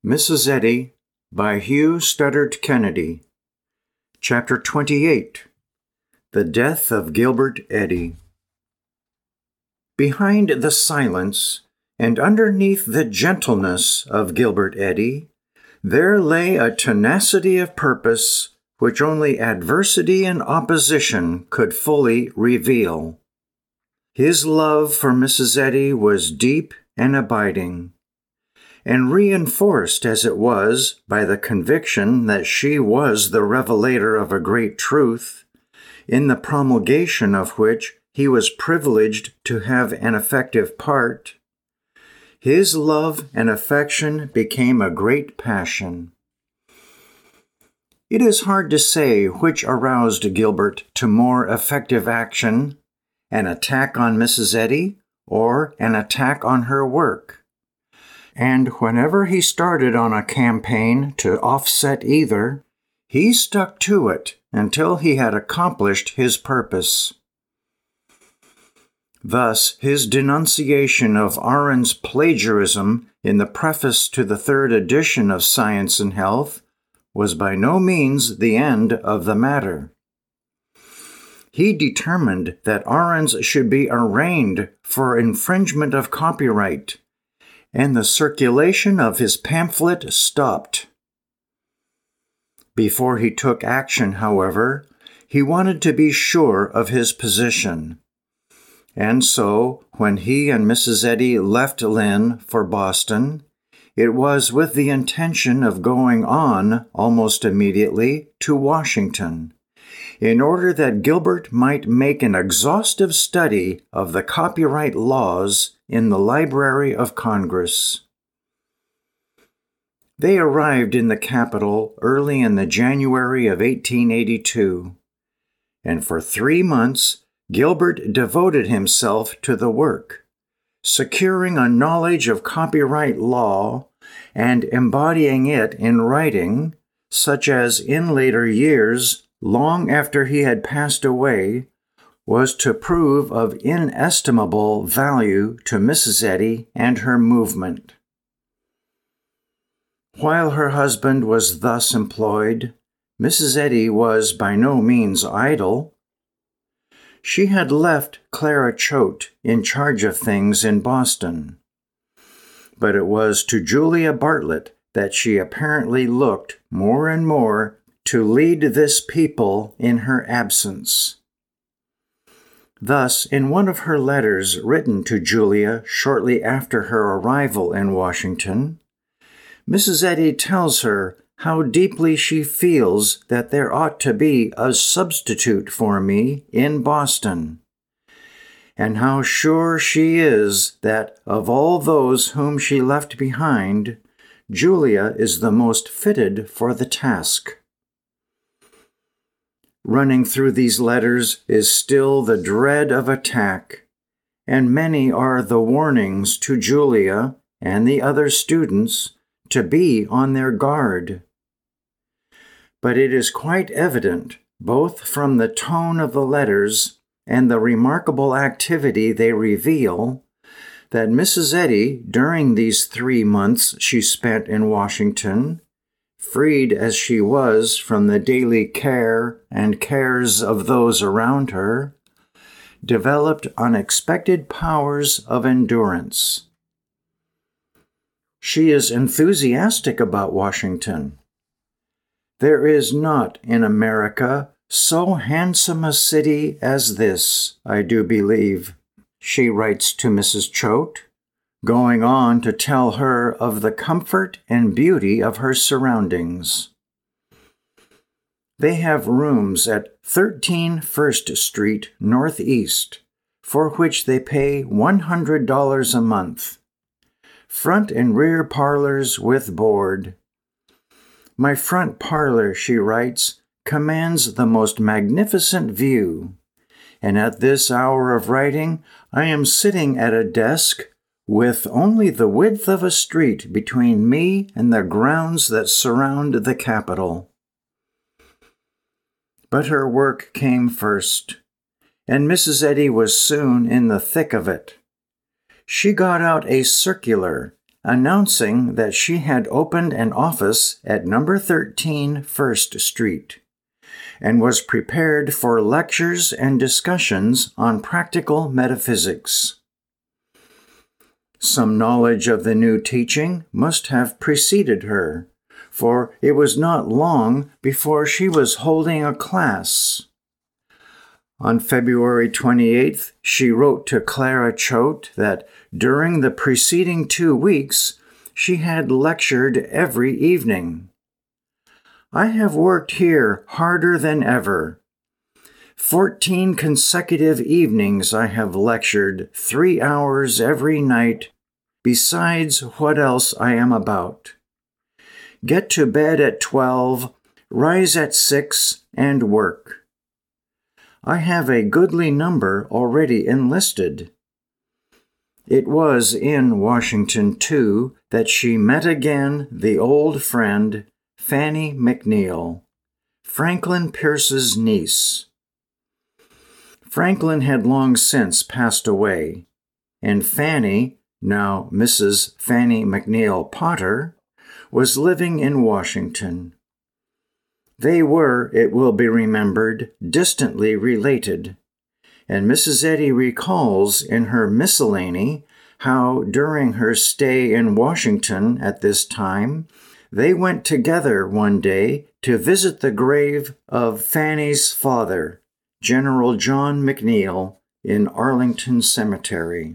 Mrs. Eddy by Hugh Studdert Kennedy. Chapter 28. The Death of Gilbert Eddy. Behind the silence and underneath the gentleness of Gilbert Eddy, there lay a tenacity of purpose which only adversity and opposition could fully reveal. His love for Mrs. Eddy was deep and abiding, and reinforced as it was by the conviction that she was the revelator of a great truth, in the promulgation of which he was privileged to have an effective part. His love and affection became a great passion. It is hard to say which aroused Gilbert to more effective action, an attack on Mrs. Eddy or an attack on her work. And whenever he started on a campaign to offset either, he stuck to it until he had accomplished his purpose. Thus, his denunciation of Aaron's plagiarism in the preface to the third edition of Science and Health was by no means the end of the matter. He determined that Aaron's should be arraigned for infringement of copyright, and the circulation of his pamphlet stopped. Before he took action, however, he wanted to be sure of his position. And so, when he and Mrs. Eddy left Lynn for Boston, it was with the intention of going on almost immediately to Washington, in order that Gilbert might make an exhaustive study of the copyright laws in the Library of Congress. They arrived in the capital early in the January of 1882, and for 3 months Gilbert devoted himself to the work, securing a knowledge of copyright law and embodying it in writing, such as in later years, long after he had passed away, was to prove of inestimable value to Mrs. Eddy and her movement. While her husband was thus employed, Mrs. Eddy was by no means idle. She had left Clara Choate in charge of things in Boston, but it was to Julia Bartlett that she apparently looked more and more to lead this people in her absence. Thus, in one of her letters written to Julia shortly after her arrival in Washington, Mrs. Eddy tells her how deeply she feels that there ought to be a substitute for me in Boston, and how sure she is that of all those whom she left behind, Julia is the most fitted for the task. Running through these letters is still the dread of attack, and many are the warnings to Julia and the other students to be on their guard. But it is quite evident, both from the tone of the letters and the remarkable activity they reveal, that Mrs. Eddy, during these 3 months she spent in Washington, freed as she was from the daily care and cares of those around her, developed unexpected powers of endurance. She is enthusiastic about Washington. There is not in America so handsome a city as this, I do believe, she writes to Mrs. Choate, going on to tell her of the comfort and beauty of her surroundings. They have rooms at 13 First Street Northeast, for which they pay $100 a month. Front and rear parlors with board. My front parlor, she writes, commands the most magnificent view, and at this hour of writing I am sitting at a desk with only the width of a street between me and the grounds that surround the Capitol. But her work came first, and Mrs. Eddy was soon in the thick of it. She got out a circular announcing that she had opened an office at number 13 First Street and was prepared for lectures and discussions on practical metaphysics. Some knowledge of the new teaching must have preceded her, for it was not long before she was holding a class. On February 28th, she wrote to Clara Choate that during the preceding 2 weeks, she had lectured every evening. I have worked here harder than ever. 14 consecutive evenings I have lectured 3 hours every night, besides what else I am about. Get to bed at 12, rise at 6, and work. I have a goodly number already enlisted. It was in Washington, too, that she met again the old friend, Fanny McNeill, Franklin Pierce's niece. Franklin had long since passed away, and Fanny, now Mrs. Fanny McNeill Potter, was living in Washington. They were, it will be remembered, distantly related, and Mrs. Eddy recalls in her miscellany how, during her stay in Washington at this time, they went together one day to visit the grave of Fanny's father, General John McNeill, in Arlington Cemetery.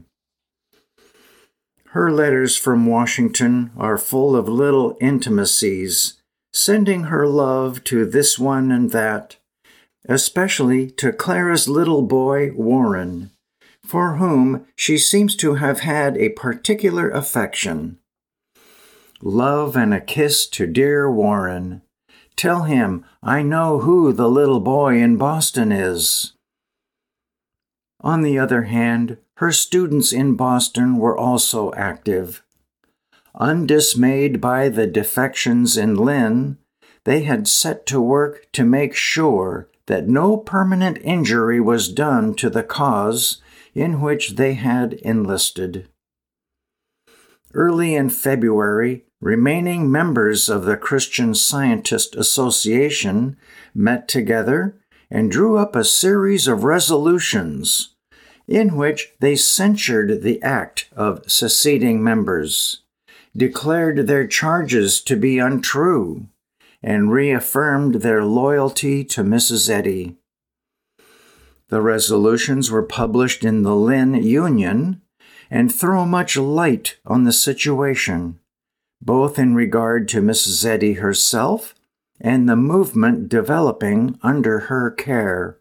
Her letters from Washington are full of little intimacies, sending her love to this one and that, especially to Clara's little boy, Warren, for whom she seems to have had a particular affection. Love and a kiss to dear Warren. Tell him I know who the little boy in Boston is. On the other hand, her students in Boston were also active. Undismayed by the defections in Lynn, they had set to work to make sure that no permanent injury was done to the cause in which they had enlisted. Early in February, remaining members of the Christian Scientist Association met together and drew up a series of resolutions in which they censured the act of seceding members, declared their charges to be untrue, and reaffirmed their loyalty to Mrs. Eddy. The resolutions were published in the Lynn Union and throw much light on the situation, both in regard to Mrs. Eddy herself and the movement developing under her care.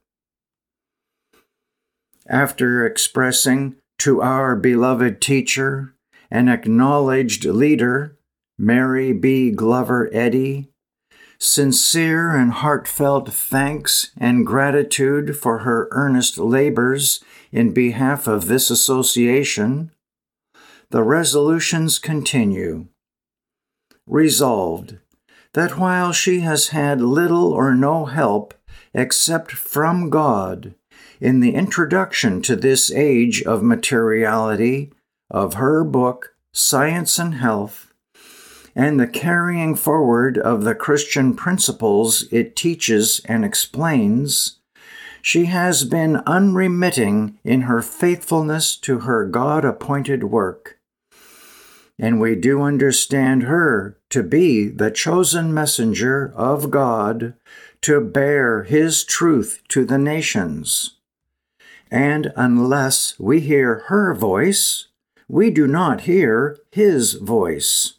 After expressing to our beloved teacher, an acknowledged leader, Mary B. Glover Eddy, sincere and heartfelt thanks and gratitude for her earnest labors in behalf of this association, the resolutions continue. Resolved, that while she has had little or no help except from God in the introduction to this age of materiality of her book, Science and Health, and the carrying forward of the Christian principles it teaches and explains, she has been unremitting in her faithfulness to her God-appointed work. And we do understand her to be the chosen messenger of God to bear His truth to the nations. And unless we hear her voice, we do not hear His voice.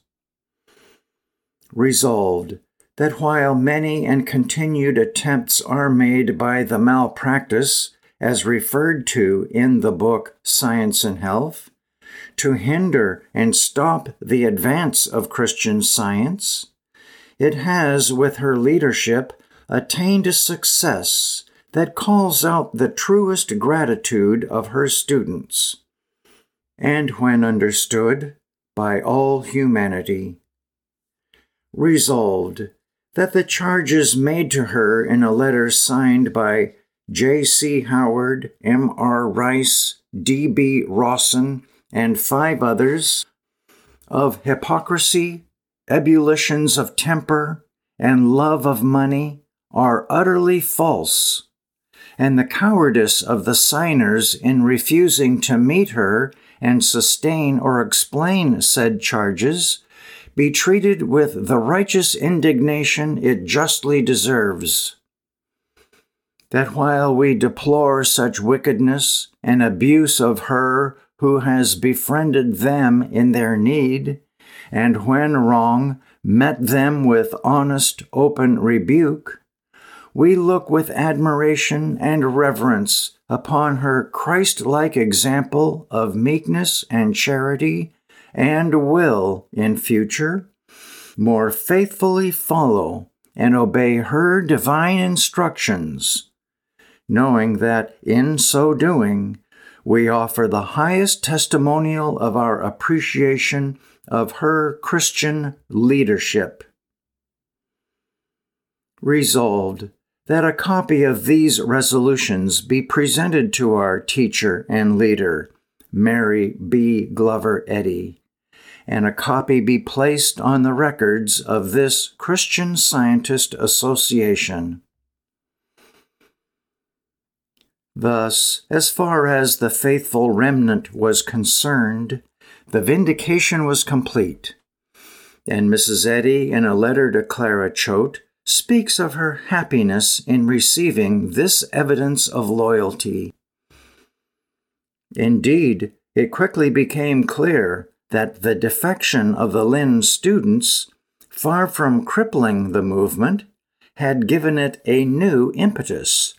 Resolved, that while many and continued attempts are made by the malpractice, as referred to in the book Science and Health, to hinder and stop the advance of Christian Science, it has, with her leadership, attained a success that calls out the truest gratitude of her students, and when understood, by all humanity. Resolved, that the charges made to her in a letter signed by J.C. Howard, M.R. Rice, D.B. Rawson, and 5 others, of hypocrisy, ebullitions of temper, and love of money are utterly false, and the cowardice of the signers in refusing to meet her and sustain or explain said charges be treated with the righteous indignation it justly deserves. That while we deplore such wickedness and abuse of her who has befriended them in their need, and when wrong, met them with honest, open rebuke, we look with admiration and reverence upon her Christ-like example of meekness and charity, and will, in future, more faithfully follow and obey her divine instructions, knowing that in so doing, we offer the highest testimonial of our appreciation of her Christian leadership. Resolved that a copy of these resolutions be presented to our teacher and leader, Mary B. Glover Eddy, and a copy be placed on the records of this Christian Scientist Association. Thus, as far as the faithful remnant was concerned, the vindication was complete, and Mrs. Eddy, in a letter to Clara Choate, speaks of her happiness in receiving this evidence of loyalty. Indeed, it quickly became clear that the defection of the Lynn students, far from crippling the movement, had given it a new impetus.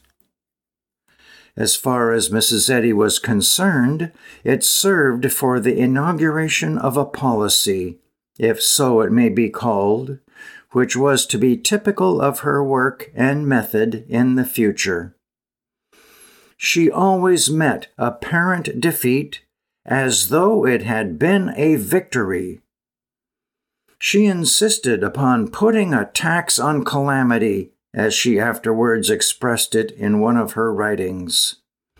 As far as Mrs. Eddy was concerned, it served for the inauguration of a policy, if so it may be called, which was to be typical of her work and method in the future. She always met apparent defeat as though it had been a victory. She insisted upon putting a tax on calamity, as she afterwards expressed it in one of her writings.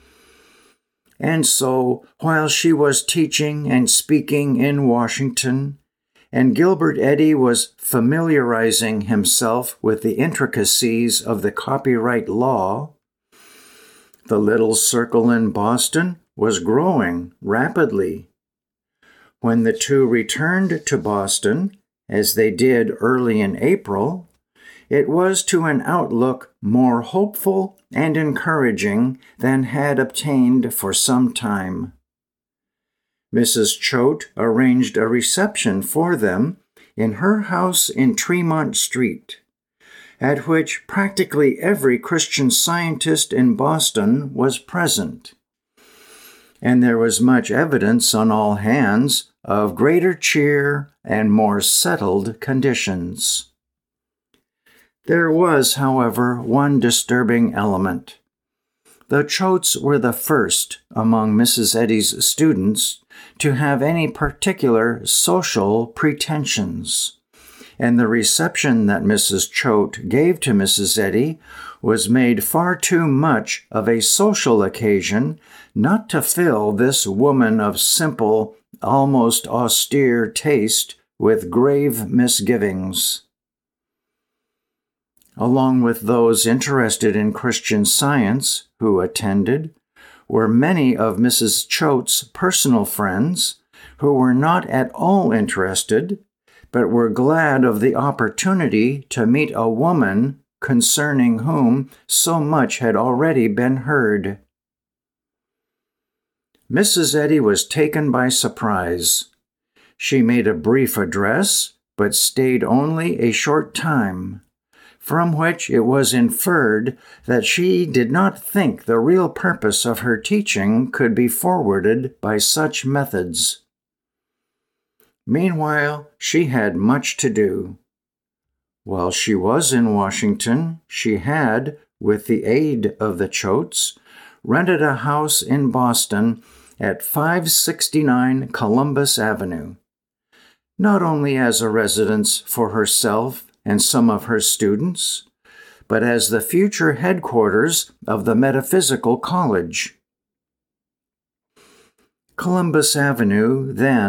And so, while she was teaching and speaking in Washington, and Gilbert Eddy was familiarizing himself with the intricacies of the copyright law, the little circle in Boston was growing rapidly. When the two returned to Boston, as they did early in April, it was to an outlook more hopeful and encouraging than had obtained for some time. Mrs. Choate arranged a reception for them in her house in Tremont Street, at which practically every Christian Scientist in Boston was present, and there was much evidence on all hands of greater cheer and more settled conditions. There was, however, one disturbing element. The Choates were the first among Mrs. Eddy's students to have any particular social pretensions, and the reception that Mrs. Choate gave to Mrs. Eddy was made far too much of a social occasion not to fill this woman of simple, almost austere taste with grave misgivings. Along with those interested in Christian Science who attended were many of Mrs. Choate's personal friends who were not at all interested, but were glad of the opportunity to meet a woman concerning whom so much had already been heard. Mrs. Eddy was taken by surprise. She made a brief address, but stayed only a short time, from which it was inferred that she did not think the real purpose of her teaching could be forwarded by such methods. Meanwhile, she had much to do. While she was in Washington, she had, with the aid of the Choates, rented a house in Boston at 569 Columbus Avenue, not only as a residence for herself and some of her students, but as the future headquarters of the Metaphysical College. Columbus Avenue, then,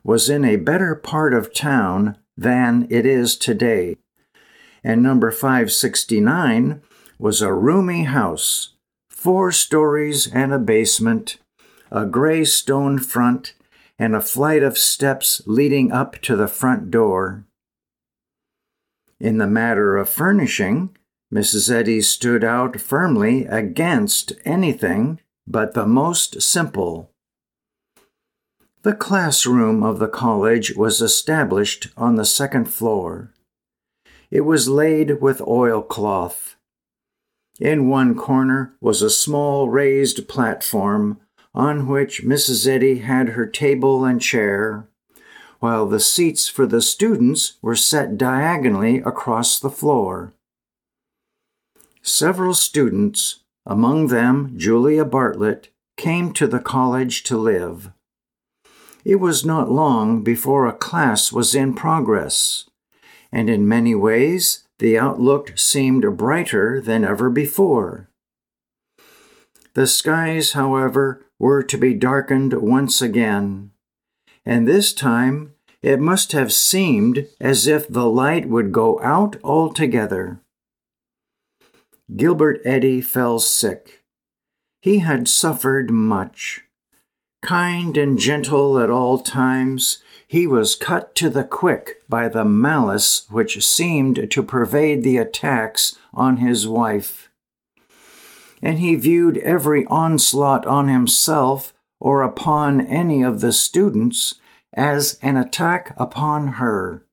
was in a better part of town than it is today, and number 569 was a roomy house, 4 stories and a basement, a gray stone front, and a flight of steps leading up to the front door. In the matter of furnishing, Mrs. Eddy stood out firmly against anything but the most simple. The classroom of the college was established on the 2nd floor. It was laid with oilcloth. In one corner was a small raised platform on which Mrs. Eddy had her table and chair, while the seats for the students were set diagonally across the floor. Several students, among them Julia Bartlett, came to the college to live. It was not long before a class was in progress, and in many ways the outlook seemed brighter than ever before. The skies, however, were to be darkened once again, and this time it must have seemed as if the light would go out altogether. Gilbert Eddy fell sick. He had suffered much. Kind and gentle at all times, he was cut to the quick by the malice which seemed to pervade the attacks on his wife. And he viewed every onslaught on himself or upon any of the students as an attack upon her.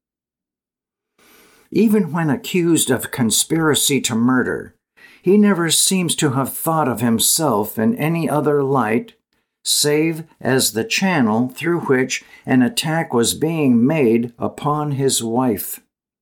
Even when accused of conspiracy to murder, he never seems to have thought of himself in any other light save as the channel through which an attack was being made upon his wife.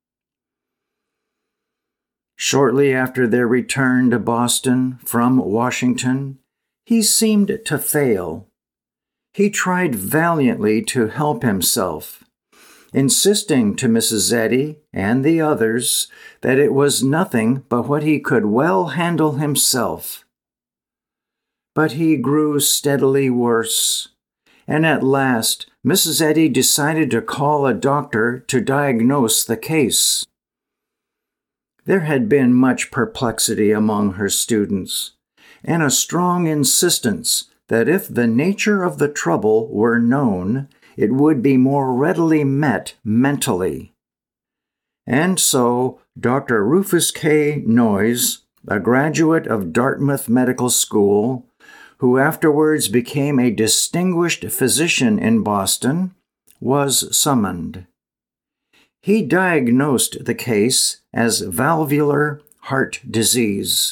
Shortly after their return to Boston from Washington, he seemed to fail. He tried valiantly to help himself, insisting to Mrs. Eddy and the others that it was nothing but what he could well handle himself. But he grew steadily worse, and at last Mrs. Eddy decided to call a doctor to diagnose the case. There had been much perplexity among her students, and a strong insistence that if the nature of the trouble were known, it would be more readily met mentally. And so Dr. Rufus K. Noyes, a graduate of Dartmouth Medical School, who afterwards became a distinguished physician in Boston, was summoned. He diagnosed the case as valvular heart disease.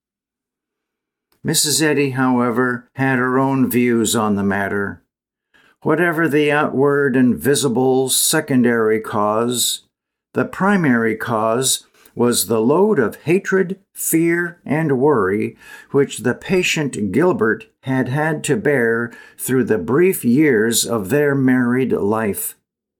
Mrs. Eddy, however, had her own views on the matter. Whatever the outward and visible secondary cause, the primary cause was the load of hatred, fear, and worry which the patient Gilbert had had to bear through the brief years of their married life.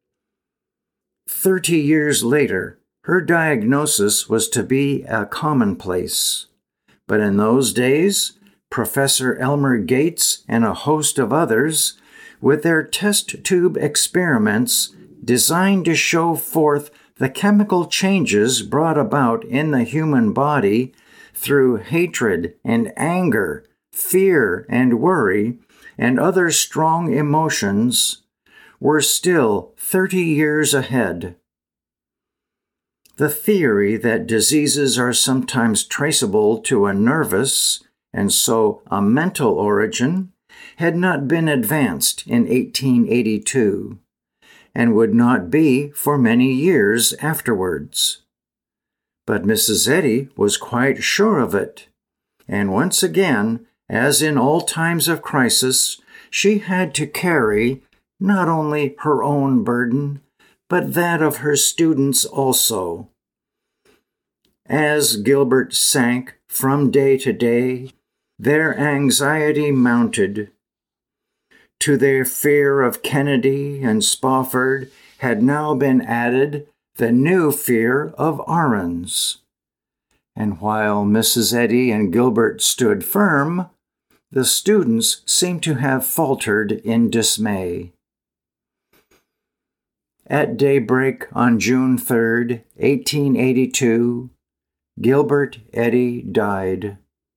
30 years later, her diagnosis was to be a commonplace. But in those days, Professor Elmer Gates and a host of others, with their test tube experiments designed to show forth the chemical changes brought about in the human body through hatred and anger, fear and worry, and other strong emotions, were still 30 years ahead. The theory that diseases are sometimes traceable to a nervous, and so a mental origin, had not been advanced in 1882, and would not be for many years afterwards. But Mrs. Eddy was quite sure of it, and once again, as in all times of crisis, she had to carry not only her own burden, but that of her students also. As Gilbert sank from day to day, their anxiety mounted. To their fear of Kennedy and Spofford had now been added the new fear of Arons. And while Mrs. Eddy and Gilbert stood firm, the students seemed to have faltered in dismay. At daybreak on June 3, 1882, Gilbert Eddy died.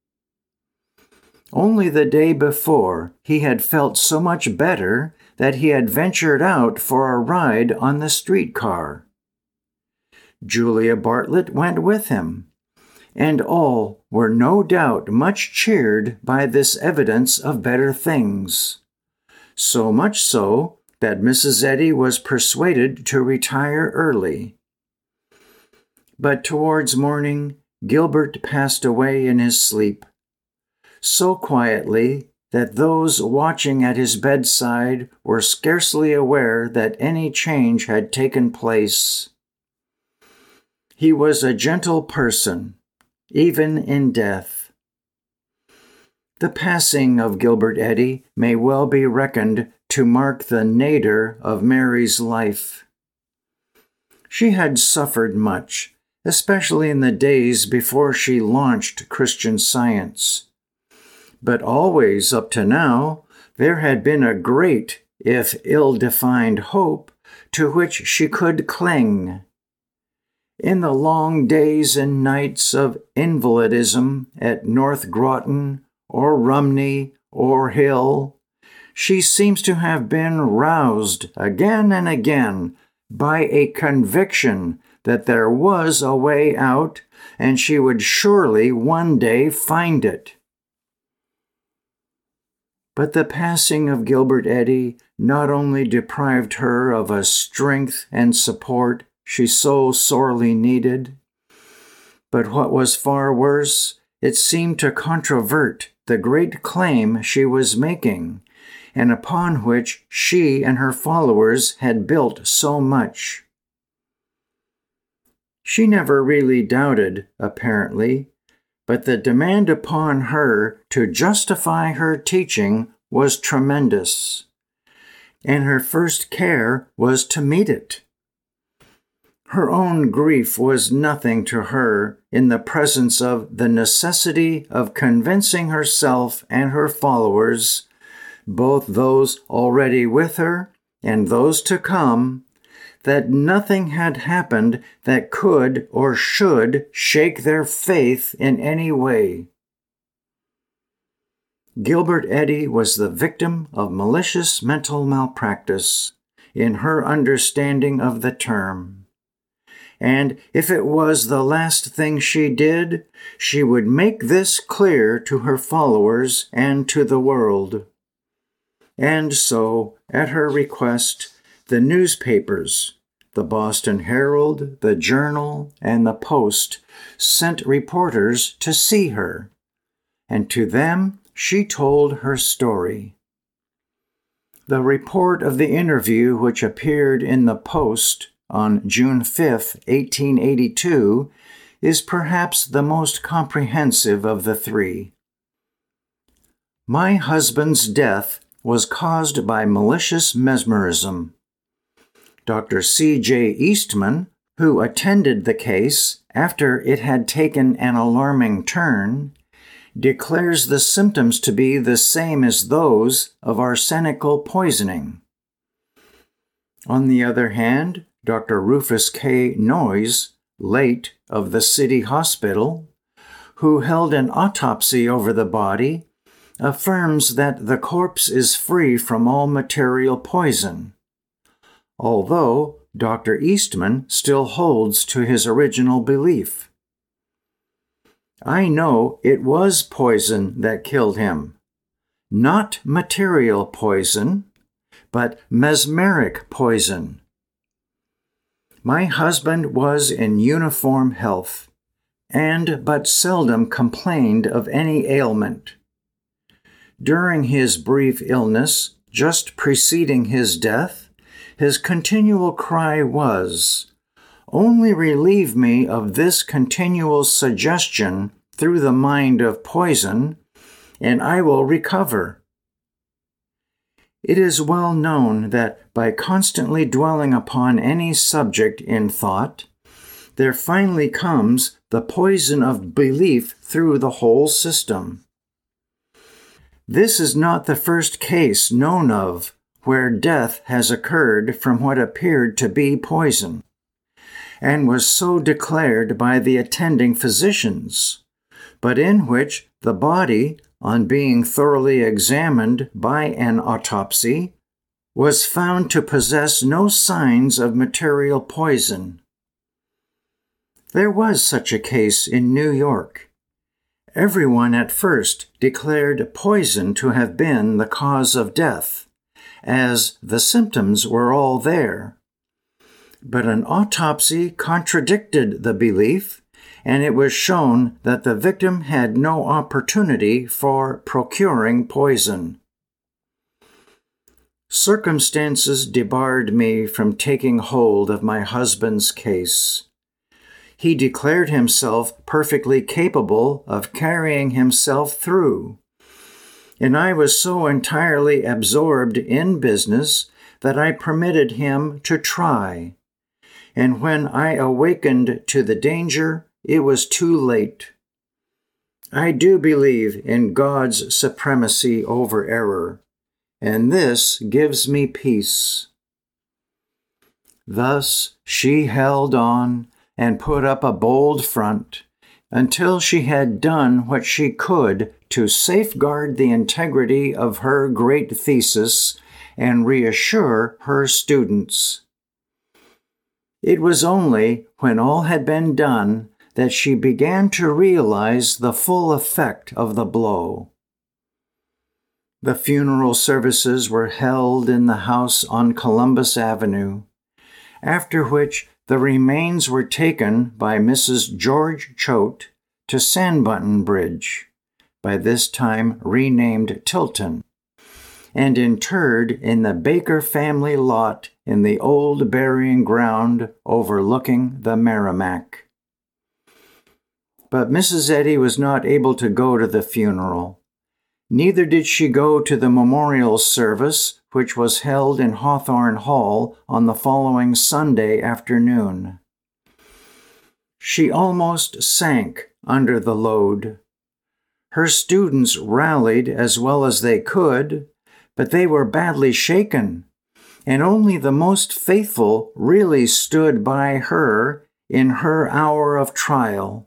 Only the day before, he had felt so much better that he had ventured out for a ride on the streetcar. Julia Bartlett went with him, and all were no doubt much cheered by this evidence of better things. So much so that Mrs. Eddy was persuaded to retire early. But towards morning, Gilbert passed away in his sleep, so quietly that those watching at his bedside were scarcely aware that any change had taken place. He was a gentle person, even in death. The passing of Gilbert Eddy may well be reckoned to mark the nadir of Mary's life. She had suffered much, especially in the days before she launched Christian Science. But always up to now, there had been a great, if ill-defined hope, to which she could cling. In the long days and nights of invalidism at North Groton or Rumney or Hill, she seems to have been roused again and again by a conviction that there was a way out, and she would surely one day find it. But the passing of Gilbert Eddy not only deprived her of a strength and support she so sorely needed, but what was far worse, it seemed to controvert the great claim she was making, and upon which she and her followers had built so much. She never really doubted, apparently, but the demand upon her to justify her teaching was tremendous, and her first care was to meet it. Her own grief was nothing to her in the presence of the necessity of convincing herself and her followers, both those already with her and those to come, that nothing had happened that could or should shake their faith in any way. Gilbert Eddy was the victim of malicious mental malpractice, in her understanding of the term. And if it was the last thing she did, she would make this clear to her followers and to the world. And so, at her request, the newspapers, the Boston Herald, the Journal, and the Post, sent reporters to see her, and to them she told her story. The report of the interview, which appeared in the Post on June 5, 1882, is perhaps the most comprehensive of the three. My husband's death was caused by malicious mesmerism. Dr. C.J. Eastman, who attended the case after it had taken an alarming turn, declares the symptoms to be the same as those of arsenical poisoning. On the other hand, Dr. Rufus K. Noyes, late of the City Hospital, who held an autopsy over the body, affirms that the corpse is free from all material poison, although Dr. Eastman still holds to his original belief. I know it was poison that killed him, not material poison, but mesmeric poison. My husband was in uniform health, and but seldom complained of any ailment. During his brief illness, just preceding his death, his continual cry was, "Only relieve me of this continual suggestion through the mind of poison, and I will recover." It is well known that by constantly dwelling upon any subject in thought, there finally comes the poison of belief through the whole system. This is not the first case known of where death has occurred from what appeared to be poison, and was so declared by the attending physicians, but in which the body, on being thoroughly examined by an autopsy, was found to possess no signs of material poison. There was such a case in New York. Everyone at first declared poison to have been the cause of death, as the symptoms were all there. But an autopsy contradicted the belief, and it was shown that the victim had no opportunity for procuring poison. Circumstances debarred me from taking hold of my husband's case. He declared himself perfectly capable of carrying himself through, and I was so entirely absorbed in business that I permitted him to try. And when I awakened to the danger, it was too late. I do believe in God's supremacy over error, and this gives me peace. Thus she held on and put up a bold front until she had done what she could to safeguard the integrity of her great thesis and reassure her students. It was only when all had been done that she began to realize the full effect of the blow. The funeral services were held in the house on Columbus Avenue, after which the remains were taken by Mrs. George Choate to Sandbutton Bridge, by this time renamed Tilton, and interred in the Baker family lot in the old burying ground overlooking the Merrimack. But Mrs. Eddy was not able to go to the funeral. Neither did she go to the memorial service, which was held in Hawthorne Hall on the following Sunday afternoon. She almost sank under the load. Her students rallied as well as they could, but they were badly shaken, and only the most faithful really stood by her in her hour of trial.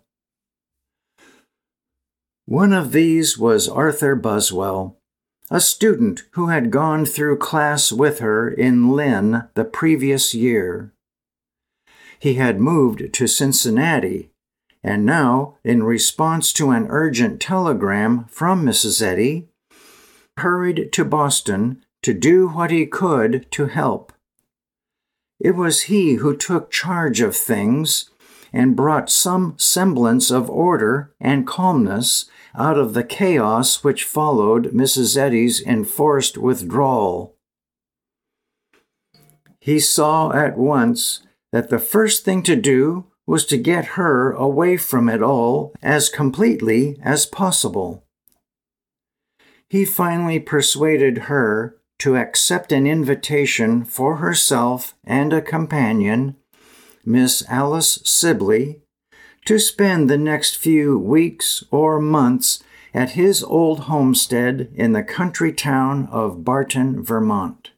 One of these was Arthur Buswell, a student who had gone through class with her in Lynn the previous year. He had moved to Cincinnati, and now, in response to an urgent telegram from Mrs. Eddy, hurried to Boston to do what he could to help. It was he who took charge of things and brought some semblance of order and calmness out of the chaos which followed Mrs. Eddy's enforced withdrawal. He saw at once that the first thing to do was to get her away from it all as completely as possible. He finally persuaded her to accept an invitation for herself and a companion, Miss Alice Sibley, to spend the next few weeks or months at his old homestead in the country town of Barton, Vermont.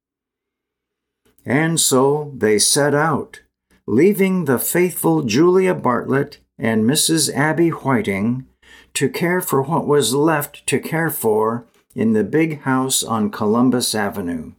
And so they set out, leaving the faithful Julia Bartlett and Mrs. Abby Whiting to care for what was left to care for in the big house on Columbus Avenue.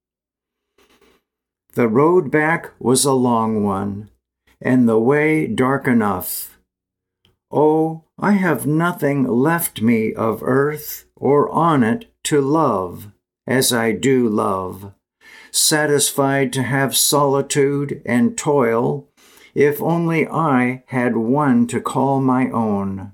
The road back was a long one, and the way dark enough. Oh, I have nothing left me of earth or on it to love, as I do love, satisfied to have solitude and toil, if only I had one to call my own.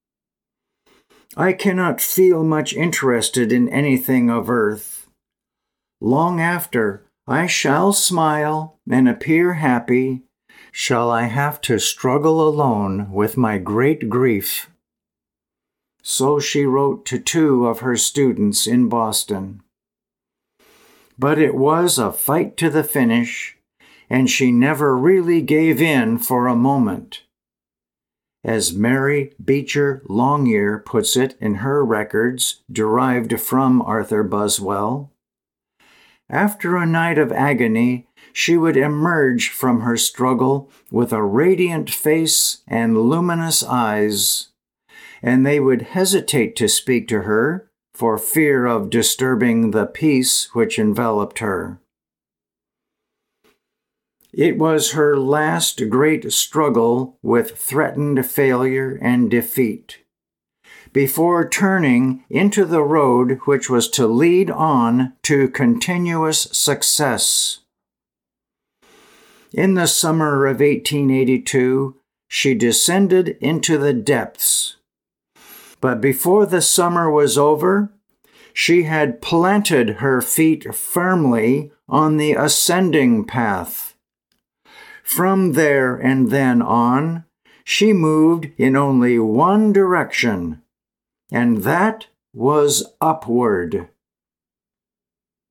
I cannot feel much interested in anything of earth. Long after I shall smile and appear happy, shall I have to struggle alone with my great grief. So she wrote to 2 of her students in Boston. But it was a fight to the finish, and she never really gave in for a moment. As Mary Beecher Longyear puts it in her records derived from Arthur Buswell, After a night of agony, she would emerge from her struggle with a radiant face and luminous eyes, and they would hesitate to speak to her for fear of disturbing the peace which enveloped her. It was her last great struggle with threatened failure and defeat, before turning into the road which was to lead on to continuous success. In the summer of 1882, she descended into the depths. But before the summer was over, she had planted her feet firmly on the ascending path. From there and then on, she moved in only one direction, and that was upward.